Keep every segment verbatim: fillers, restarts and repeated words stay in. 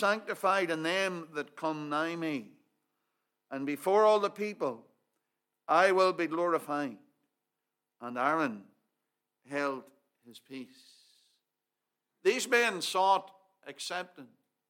sanctified in them that come nigh me, and before all the people I will be glorified. And Aaron held his peace. These men sought acceptance.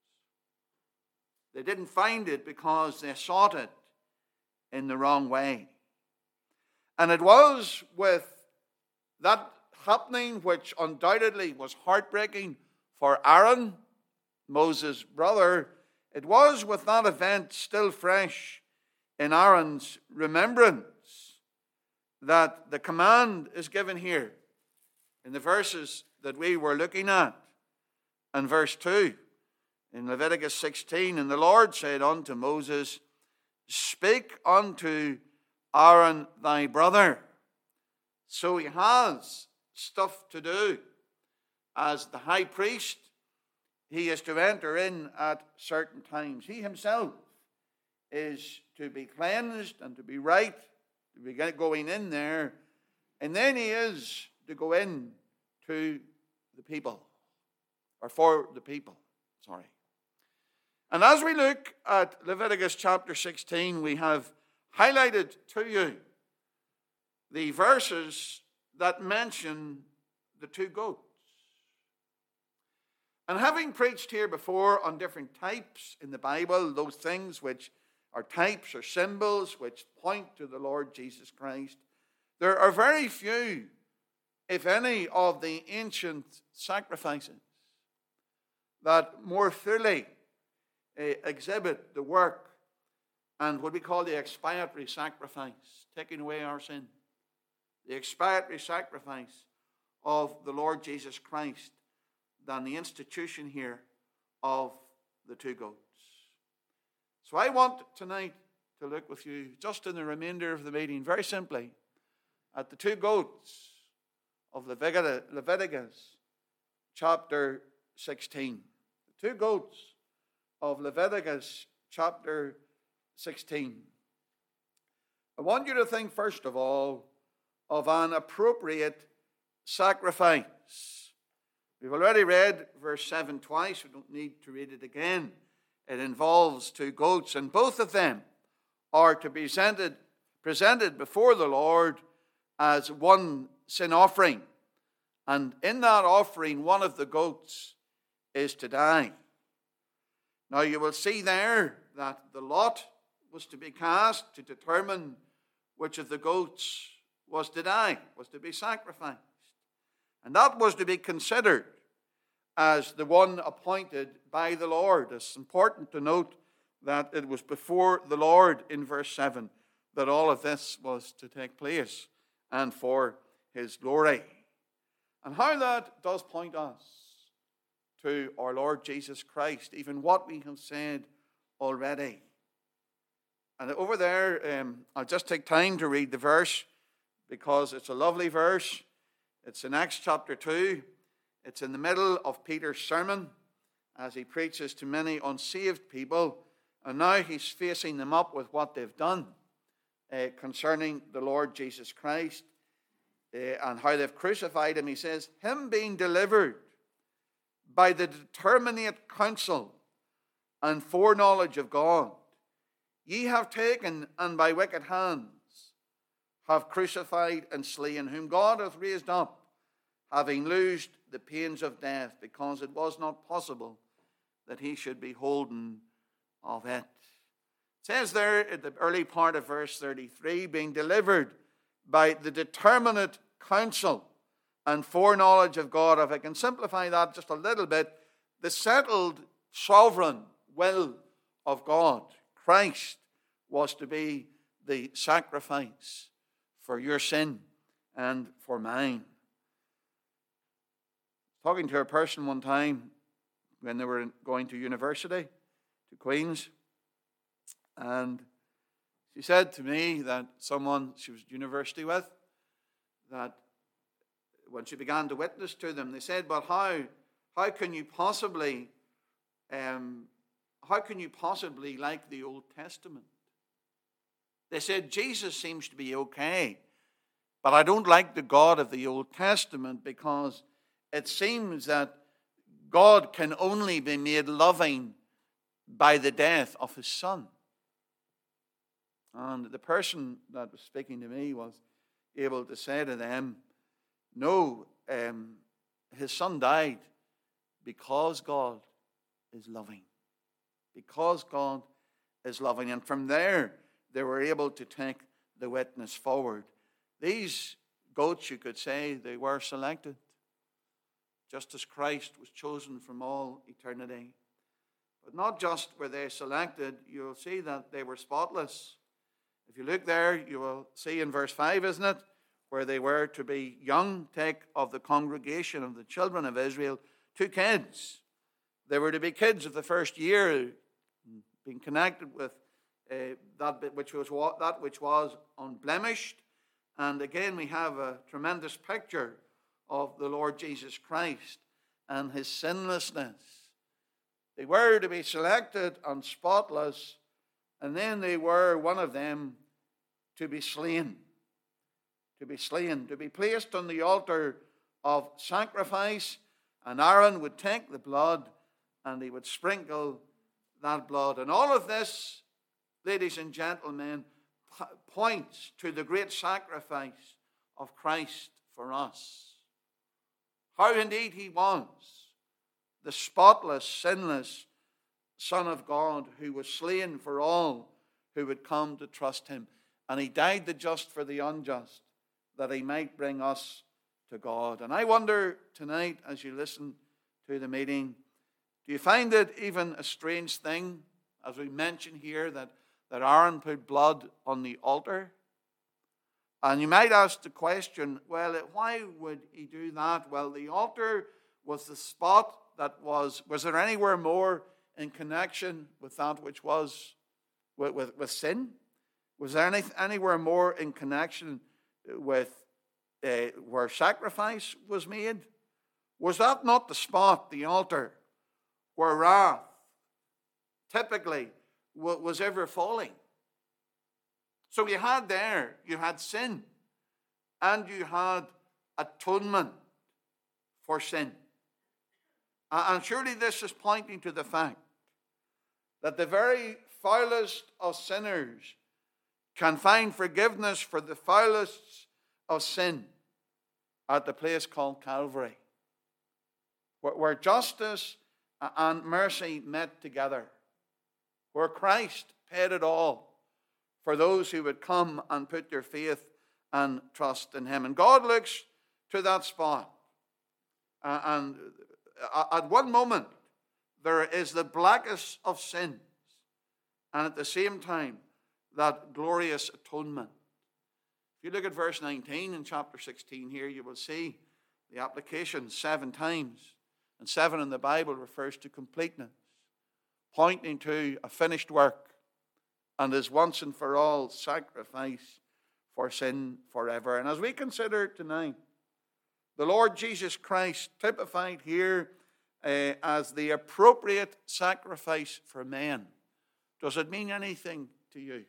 They didn't find it because they sought it in the wrong way. And it was with that happening, which undoubtedly was heartbreaking for Aaron, Moses' brother, it was with that event still fresh in Aaron's remembrance that the command is given here in the verses that we were looking at. And verse two, in Leviticus sixteen, and the Lord said unto Moses, speak unto Aaron thy brother. So he has stuff to do. As the high priest, he is to enter in at certain times. He himself is to be cleansed and to be right, to be going in there. And then he is to go in to the people, or for the people, sorry. And as we look at Leviticus chapter sixteen, we have highlighted to you the verses that mention the two goats. And having preached here before on different types in the Bible, those things which are types or symbols which point to the Lord Jesus Christ, there are very few, if any, of the ancient sacrifices that more fully uh, exhibit the work and what we call the expiatory sacrifice, taking away our sin. The expiatory sacrifice of the Lord Jesus Christ than the institution here of the two goats. So I want tonight to look with you, just in the remainder of the meeting, very simply, at the two goats of Leviticus chapter sixteen. The two goats of Leviticus chapter sixteen. I want you to think, first of all, of an appropriate sacrifice. We've already read verse seven twice. We don't need to read it again. It involves two goats, and both of them are to be presented, presented before the Lord as one sin offering. And in that offering, one of the goats is to die. Now you will see there that the lot was to be cast to determine which of the goats was to die, was to be sacrificed. And that was to be considered as the one appointed by the Lord. It's important to note that it was before the Lord in verse seven that all of this was to take place and for his glory. And how that does point us to our Lord Jesus Christ, even what we have said already. And over there, um, I'll just take time to read the verse because it's a lovely verse. It's in Acts chapter two. It's in the middle of Peter's sermon as he preaches to many unsaved people. And now he's facing them up with what they've done uh, concerning the Lord Jesus Christ uh, and how they've crucified him. He says, him being delivered by the determinate counsel and foreknowledge of God, ye have taken and by wicked hands have crucified and slain, whom God hath raised up, having loosed the pains of death, because it was not possible that he should be holden of it. It says there at the early part of verse thirty-three, being delivered by the determinate counsel and foreknowledge of God. If I can simplify that just a little bit, the settled sovereign will of God. Christ was to be the sacrifice for your sin and for mine. Talking to a person one time when they were going to university, to Queen's, and she said to me that someone she was at university with, that when she began to witness to them, they said, but how, how can you possibly, um, how can you possibly like the Old Testament? They said, Jesus seems to be okay, but I don't like the God of the Old Testament because it seems that God can only be made loving by the death of his son. And the person that was speaking to me was able to say to them, no, um, his son died because God is loving. Because God is loving. And from there, they were able to take the witness forward. These goats, you could say, they were selected, just as Christ was chosen from all eternity. But not just were they selected, you'll see that they were spotless. If you look there, you will see in verse five, isn't it, where they were to be young, take of the congregation of the children of Israel, two kids. They were to be kids of the first year, being connected with uh, that bit which was that which was unblemished. And again, we have a tremendous picture of the Lord Jesus Christ and his sinlessness. They were to be selected and spotless, and then they were, one of them, to be slain. To be slain, to be placed on the altar of sacrifice, and Aaron would take the blood and he would sprinkle that blood. And all of this, ladies and gentlemen, points to the great sacrifice of Christ for us. How indeed he was the spotless, sinless Son of God who was slain for all who would come to trust him. And he died the just for the unjust, that he might bring us to God. And I wonder tonight, as you listen to the meeting, do you find it even a strange thing, as we mention here, that, that Aaron put blood on the altar? And you might ask the question, well, why would he do that? Well, the altar was the spot that was, was there anywhere more in connection with that which was with, with, with sin? Was there any, anywhere more in connection with uh, where sacrifice was made? Was that not the spot, the altar, where wrath typically was ever falling? So you had there, you had sin, and you had atonement for sin. And surely this is pointing to the fact that the very foulest of sinners can find forgiveness for the foulest of sin at the place called Calvary, where, where justice and mercy met together, where Christ paid it all for those who would come and put their faith and trust in him. And God looks to that spot. Uh, and at one moment, there is the blackest of sins, and at the same time, that glorious atonement. If you look at verse nineteen in chapter sixteen here, you will see the application seven times. And seven in the Bible refers to completeness, pointing to a finished work and his once and for all sacrifice for sin forever. And as we consider tonight, the Lord Jesus Christ typified here uh, as the appropriate sacrifice for men. Does it mean anything to you?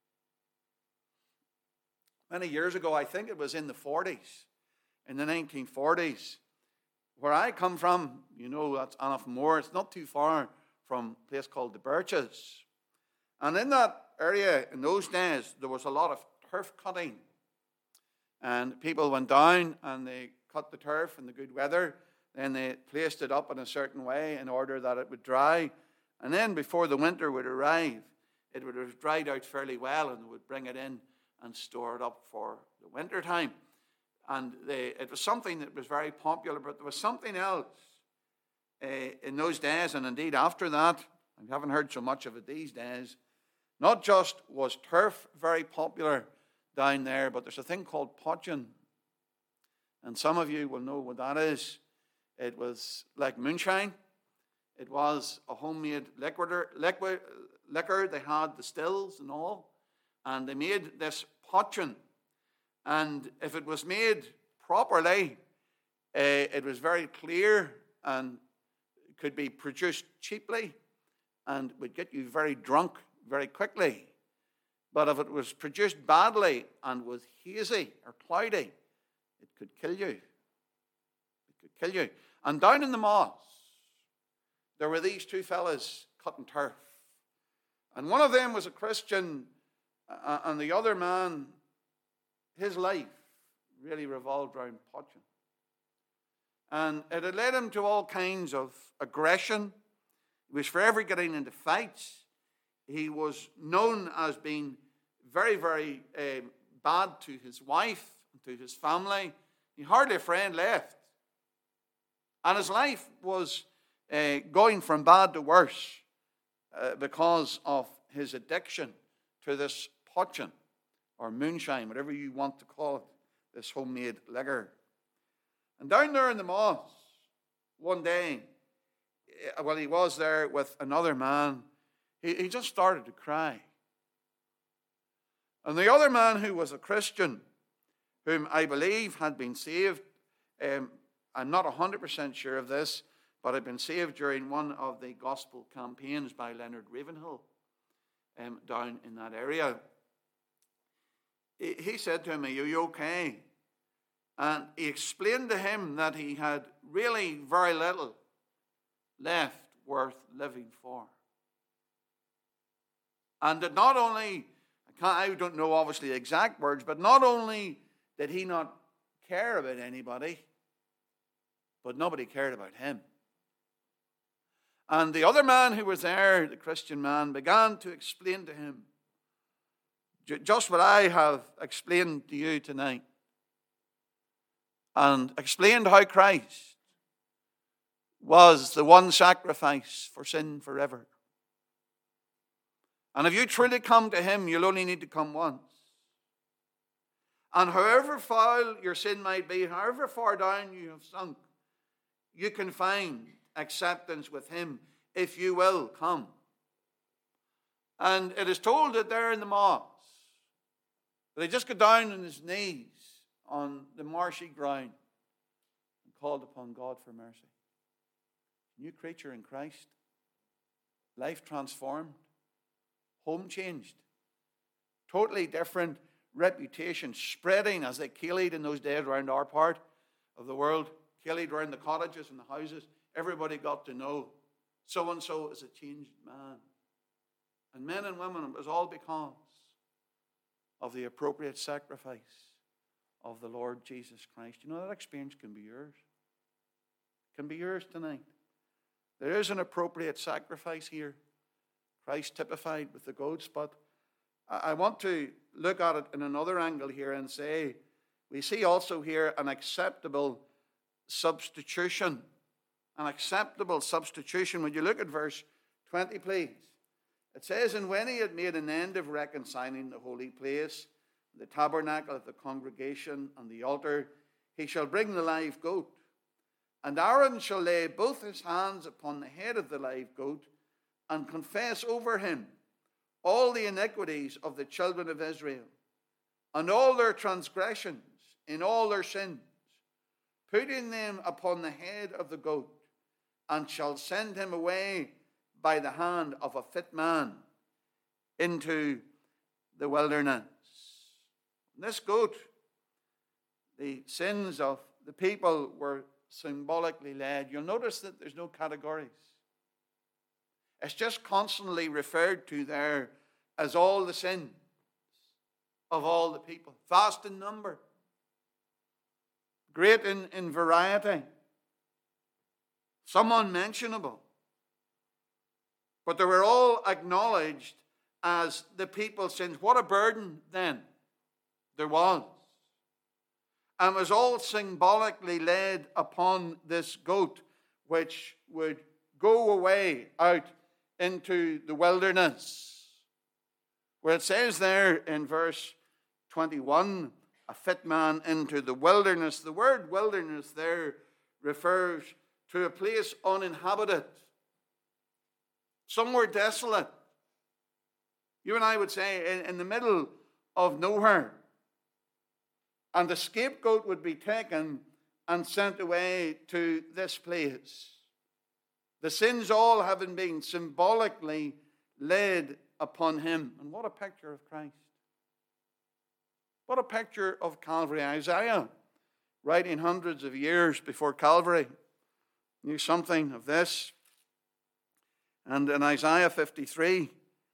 Many years ago, I think it was in the forties, in the nineteen forties, where I come from, you know, that's Annaghmore. It's not too far from a place called the Birches. And in that area, in those days, there was a lot of turf cutting. And people went down and they cut the turf in the good weather. Then they placed it up in a certain way in order that it would dry. And then before the winter would arrive, it would have dried out fairly well, and they would bring it in and store it up for the winter time. And they, it was something that was very popular, but there was something else uh, in those days, and indeed after that. I haven't heard so much of it these days. Not just was turf very popular down there, but there's a thing called podgeon. And some of you will know what that is. It was like moonshine. It was a homemade liquor, liquid, liquor. They had the stills and all. And they made this podgeon. And if it was made properly, uh, it was very clear and could be produced cheaply and would get you very drunk very quickly. But if it was produced badly and was hazy or cloudy, it could kill you. It could kill you. And down in the moss, there were these two fellas cutting turf. And one of them was a Christian, uh, and the other man, his life really revolved around poaching. And it had led him to all kinds of aggression. He was forever getting into fights. He was known as being very, very uh, bad to his wife and to his family. He hardly a friend left. And his life was uh, going from bad to worse uh, because of his addiction to this poaching or moonshine, whatever you want to call it, this homemade liquor. And down there in the moss, one day, well, he was there with another man. He, he just started to cry. And the other man, who was a Christian, whom I believe had been saved, um, I'm not one hundred percent sure of this, but had been saved during one of the gospel campaigns by Leonard Ravenhill um, down in that area. He, he said to him, "Are you okay?" And he explained to him that he had really very little left worth living for. And that not only, I, can't, I don't know obviously the exact words, but not only did he not care about anybody, but nobody cared about him. And the other man who was there, the Christian man, began to explain to him just what I have explained to you tonight. And explained how Christ was the one sacrifice for sin forever. And if you truly come to him, you'll only need to come once. And however foul your sin might be, however far down you have sunk, you can find acceptance with him if you will come. And it is told that there in the moss, that he just got down on his knees on the marshy ground and called upon God for mercy. New creature in Christ, life transformed, home changed, totally different reputation spreading as they killed in those days around our part of the world, killed around the cottages and the houses. Everybody got to know so-and-so is a changed man. And men and women, it was all because of the appropriate sacrifice of the Lord Jesus Christ. You know, that experience can be yours. It can be yours tonight. There is an appropriate sacrifice here. Christ typified with the goats, but I want to look at it in another angle here and say, we see also here an acceptable substitution. An acceptable substitution. When you look at verse twenty, please. It says, "And when he had made an end of reconciling the holy place, the tabernacle of the congregation, and the altar, he shall bring the live goat. And Aaron shall lay both his hands upon the head of the live goat, and confess over him all the iniquities of the children of Israel, and all their transgressions in all their sins, putting them upon the head of the goat, and shall send him away by the hand of a fit man into the wilderness." This goat, the sins of the people were symbolically led. You'll notice that there's no categories. It's just constantly referred to there as all the sins of all the people. Vast in number. Great in, in variety. Some unmentionable. But they were all acknowledged as the people's sins. What a burden then there was. And was all symbolically laid upon this goat, which would go away out into the wilderness. Where it says there in verse twenty-one, a fit man into the wilderness. The word wilderness there refers to a place uninhabited. Somewhere desolate. You and I would say in, in the middle of nowhere. And the scapegoat would be taken and sent away to this place. The sins all having been symbolically laid upon him. And what a picture of Christ. What a picture of Calvary. Isaiah, writing hundreds of years before Calvary, knew something of this. And in Isaiah fifty-three,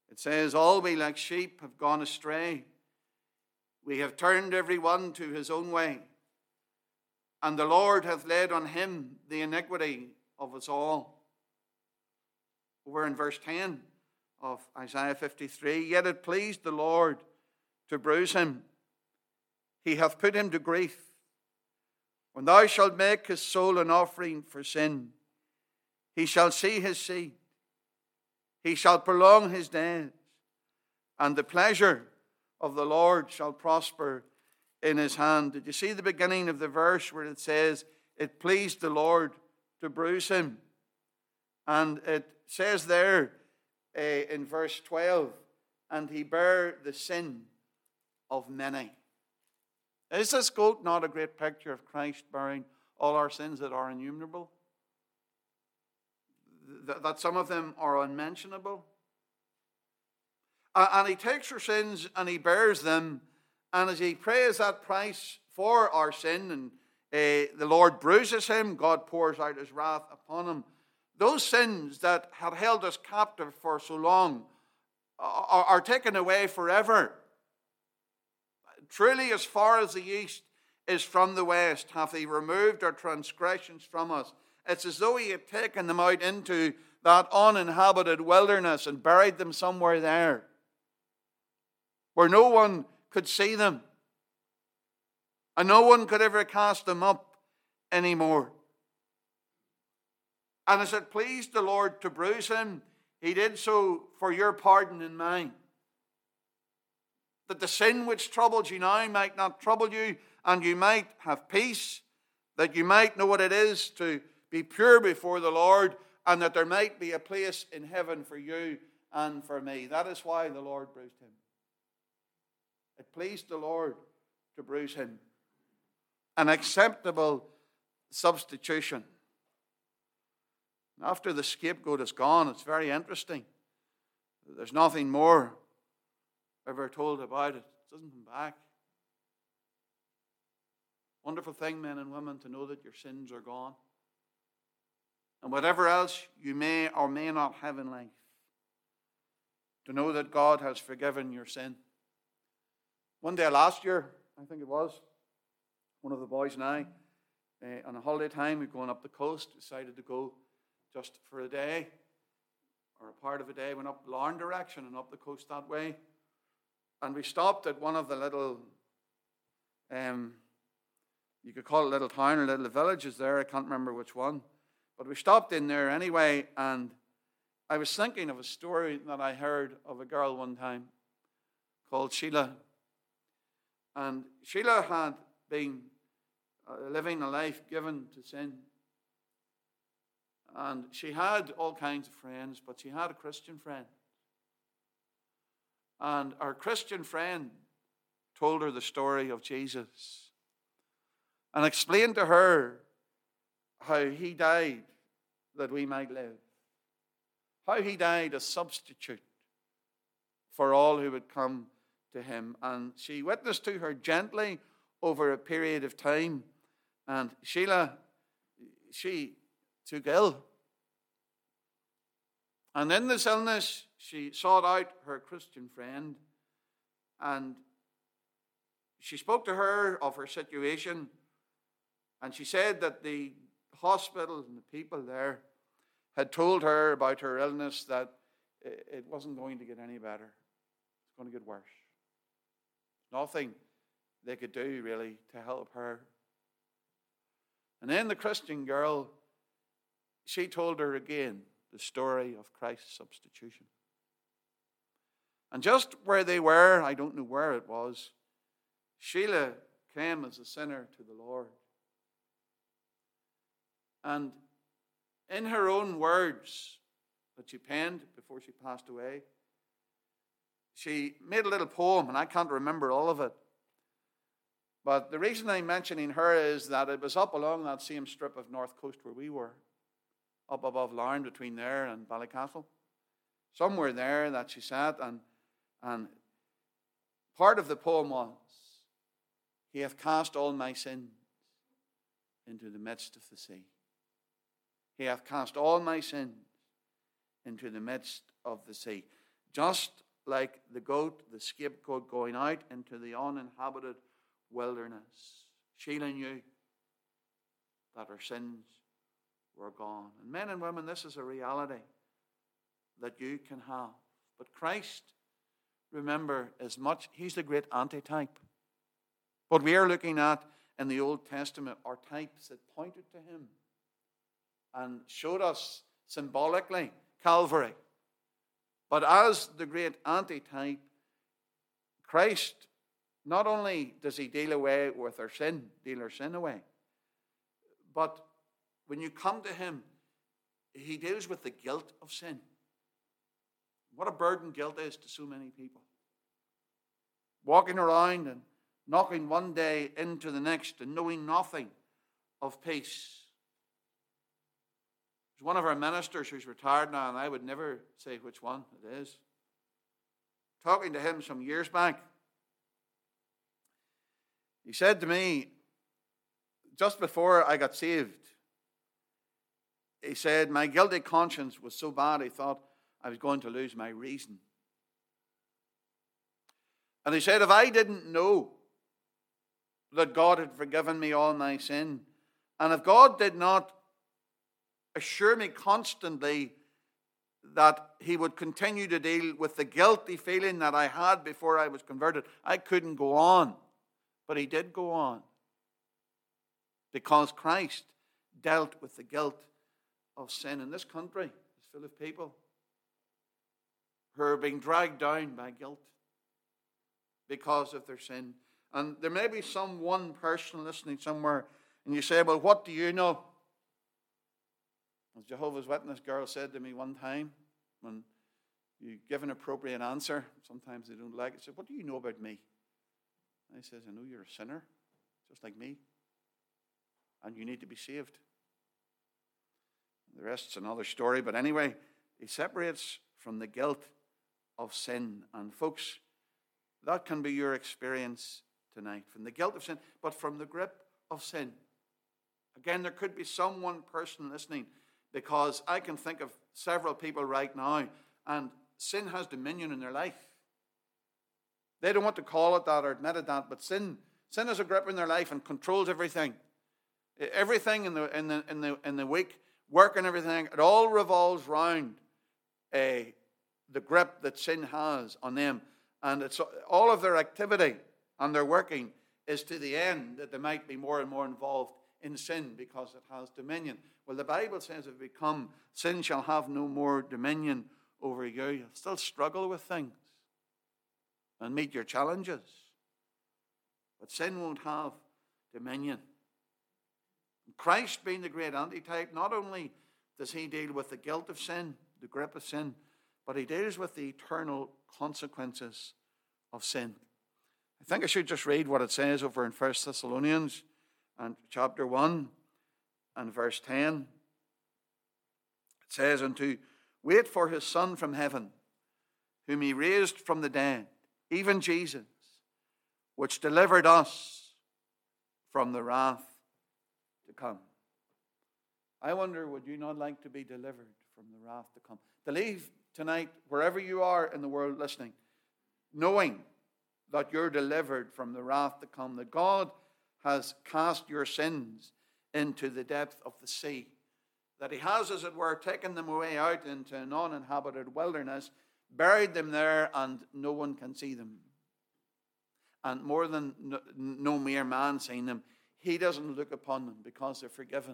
It says, all we like sheep have gone astray. We have turned every one to his own way. And the Lord hath laid on him the iniquity of us all. Over in verse ten of Isaiah fifty-three, yet it pleased the Lord to bruise him. He hath put him to grief. When thou shalt make his soul an offering for sin, he shall see his seed. He shall prolong his days, and the pleasure of the Lord shall prosper in his hand. Did you see the beginning of the verse where it says, it pleased the Lord to bruise him? And it says there uh, in verse twelve, and he bare the sin of many. Is this goat not a great picture of Christ bearing all our sins that are innumerable? That some of them are unmentionable? And he takes our sins and he bears them. And as he pays that price for our sin, and uh, the Lord bruises him, God pours out his wrath upon him. Those sins that had held us captive for so long are, are taken away forever. Truly, as far as the east is from the west, hath he removed our transgressions from us. It's as though he had taken them out into that uninhabited wilderness and buried them somewhere there, where no one could see them, and no one could ever cast them up anymore. And as it pleased the Lord to bruise him, he did so for your pardon and mine, that the sin which troubles you now might not trouble you, and you might have peace, that you might know what it is to be pure before the Lord, and that there might be a place in heaven for you and for me. That is why the Lord bruised him. It pleased the Lord to bruise him. An acceptable substitution. After the scapegoat is gone, it's very interesting. There's nothing more ever told about it. It doesn't come back. Wonderful thing, men and women, to know that your sins are gone. And whatever else you may or may not have in life, to know that God has forgiven your sin. One day last year, I think it was, one of the boys and I, uh, on a holiday time, we were going up the coast, decided to go just for a day, or a part of a day, went up Larne direction and up the coast that way. And we stopped at one of the little, um, you could call it little town or little villages there, I can't remember which one. But we stopped in there anyway, and I was thinking of a story that I heard of a girl one time called Sheila. And Sheila had been uh, living a life given to sin. And she had all kinds of friends, but she had a Christian friend. And our Christian friend told her the story of Jesus and explained to her how he died that we might live. How he died a substitute for all who would come to him. And she witnessed to her gently over a period of time. And Sheila, she took ill. And in this illness, she sought out her Christian friend. And she spoke to her of her situation. And she said that the hospital and the people there had told her about her illness, that it wasn't going to get any better. It's going to get worse. Nothing they could do really to help her. And then the Christian girl, she told her again the story of Christ's substitution. And just where they were, I don't know where it was, Sheila came as a sinner to the Lord. And in her own words that she penned before she passed away, she made a little poem, and I can't remember all of it. But the reason I'm mentioning her is that it was up along that same strip of North Coast where we were, up above Larne, between there and Ballycastle. Somewhere there that she sat, and, and part of the poem was, "He hath cast all my sins into the midst of the sea. He hath cast all my sins into the midst of the sea." just like the goat, the scapegoat, going out into the uninhabited wilderness. Sheila knew that her sins were gone. And men and women, this is a reality that you can have. But Christ, remember, is much, he's the great antitype. What we are looking at in the Old Testament are types that pointed to him and showed us symbolically Calvary. But as the great antitype, Christ, not only does he deal away with our sin, deal our sin away, but when you come to him, he deals with the guilt of sin. What a burden guilt is to so many people. Walking around and knocking one day into the next and knowing nothing of peace. There's one of our ministers who's retired now, and I would never say which one it is. Talking to him some years back, he said to me, just before I got saved, he said, my guilty conscience was so bad, he thought I was going to lose my reason. And he said, if I didn't know that God had forgiven me all my sin, and if God did not assure me constantly that he would continue to deal with the guilty feeling that I had before I was converted, I couldn't go on. But he did go on, because Christ dealt with the guilt of sin. In this country is full of people who are being dragged down by guilt because of their sin. And there may be some one person listening somewhere, and you say, well, what do you know? As Jehovah's Witness girl said to me one time, when you give an appropriate answer, sometimes they don't like it, said, what do you know about me? And I says, I know you're a sinner, just like me, and you need to be saved. The rest's another story, but anyway, he separates from the guilt of sin. And folks, that can be your experience tonight, from the guilt of sin, but from the grip of sin. Again, there could be some one person listening, because I can think of several people right now, and sin has dominion in their life. They don't want to call it that or admit it that, but sin, sin has a grip in their life and controls everything. Everything in the in the in the in the week, work and everything, it all revolves around uh, the grip that sin has on them, and it's all of their activity and their working is to the end that they might be more and more involved in sin because it has dominion. Well, the Bible says, if we come, sin shall have no more dominion over you. You'll still struggle with things and meet your challenges, but sin won't have dominion. Christ, being the great antitype, not only does he deal with the guilt of sin, the grip of sin, but he deals with the eternal consequences of sin. I think I should just read what it says over in First Thessalonians and chapter one and verse ten. It says, and to wait for his Son from heaven, whom he raised from the dead, even Jesus, which delivered us from the wrath to come. I wonder, would you not like to be delivered from the wrath to come? To leave tonight, wherever you are in the world listening, knowing that you're delivered from the wrath to come, that God has cast your sins into the depth of the sea, that he has, as it were, taken them away out into an uninhabited wilderness, buried them there, and no one can see them. And more than no, no mere man seeing them, he doesn't look upon them because they're forgiven.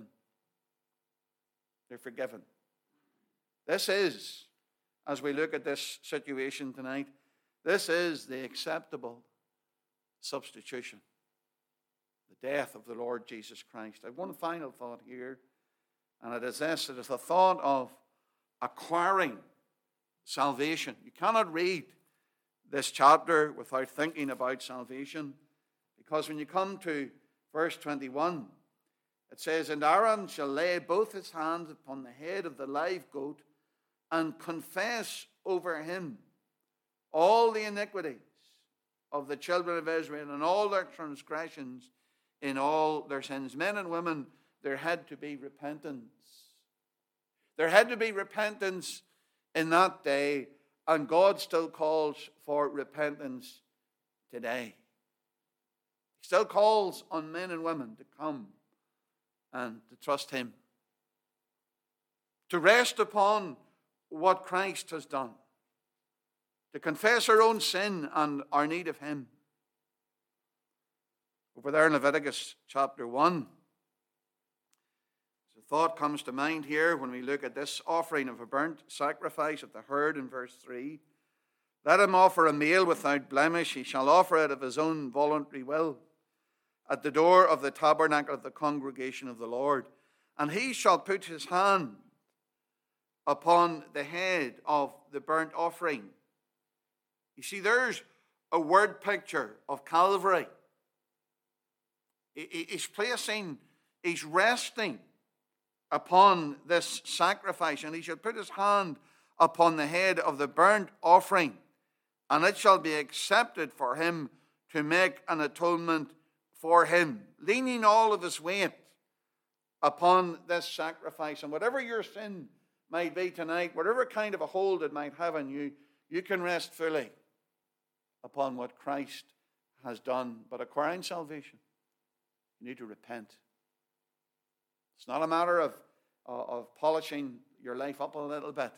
They're forgiven. This is, as we look at this situation tonight, this is the acceptable substitution, the death of the Lord Jesus Christ. I have one final thought here, and it is this. It is the thought of acquiring salvation. You cannot read this chapter without thinking about salvation, because when you come to verse twenty-one, it says, and Aaron shall lay both his hands upon the head of the live goat and confess over him all the iniquities of the children of Israel and all their transgressions in all their sins. Men and women, there had to be repentance. There had to be repentance in that day, And God still calls for repentance today. He still calls on men and women to come and to trust him, to rest upon what Christ has done, to confess our own sin and our need of him. Over there in Leviticus chapter one, a thought comes to mind here when we look at this offering of a burnt sacrifice of the herd in verse three. Let him offer a male without blemish. He shall offer it of his own voluntary will at the door of the tabernacle of the congregation of the Lord. And he shall put his hand upon the head of the burnt offering. You see, there's a word picture of Calvary. He's placing, he's resting upon this sacrifice, and he shall put his hand upon the head of the burnt offering, and it shall be accepted for him to make an atonement for him, leaning all of his weight upon this sacrifice. And whatever your sin might be tonight, whatever kind of a hold it might have on you, you can rest fully upon what Christ has done. But acquiring salvation, you need to repent. It's not a matter of, uh, of polishing your life up a little bit.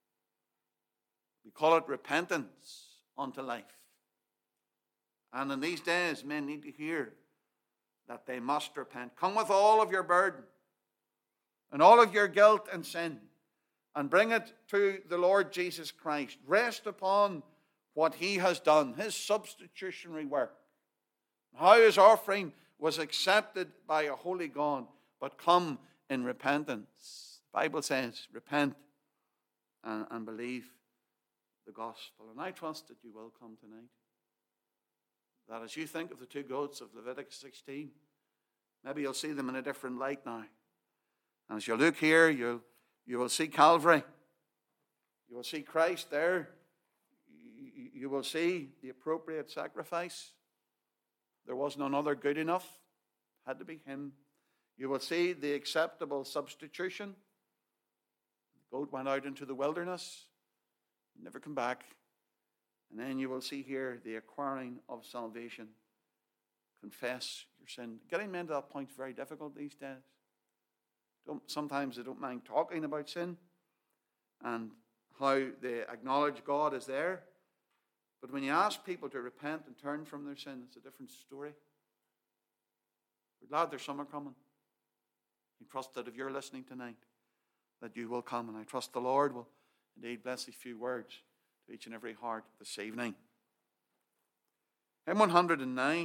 We call it repentance unto life. And in these days, men need to hear that they must repent. Come with all of your burden and all of your guilt and sin, and bring it to the Lord Jesus Christ. Rest upon what he has done, his substitutionary work, how his offering was accepted by a holy God. But come in repentance. The Bible says, repent and, and believe the gospel. And I trust that you will come tonight. That as you think of the two goats of Leviticus sixteen, maybe you'll see them in a different light now. And as you look here, you'll, you will see Calvary. You will see Christ there. You, you will see the appropriate sacrifice. There was none other good enough. It had to be him. You will see the acceptable substitution. The goat went out into the wilderness, never come back. And then you will see here the acquiring of salvation. Confess your sin. Getting men to that point is very difficult these days. Don't, sometimes they don't mind talking about sin and how they acknowledge God is there. But when you ask people to repent and turn from their sin, it's a different story. We're glad there's summer coming. We trust that if you're listening tonight, that you will come. And I trust the Lord will indeed bless these few words to each and every heart this evening. Hymn one hundred nine.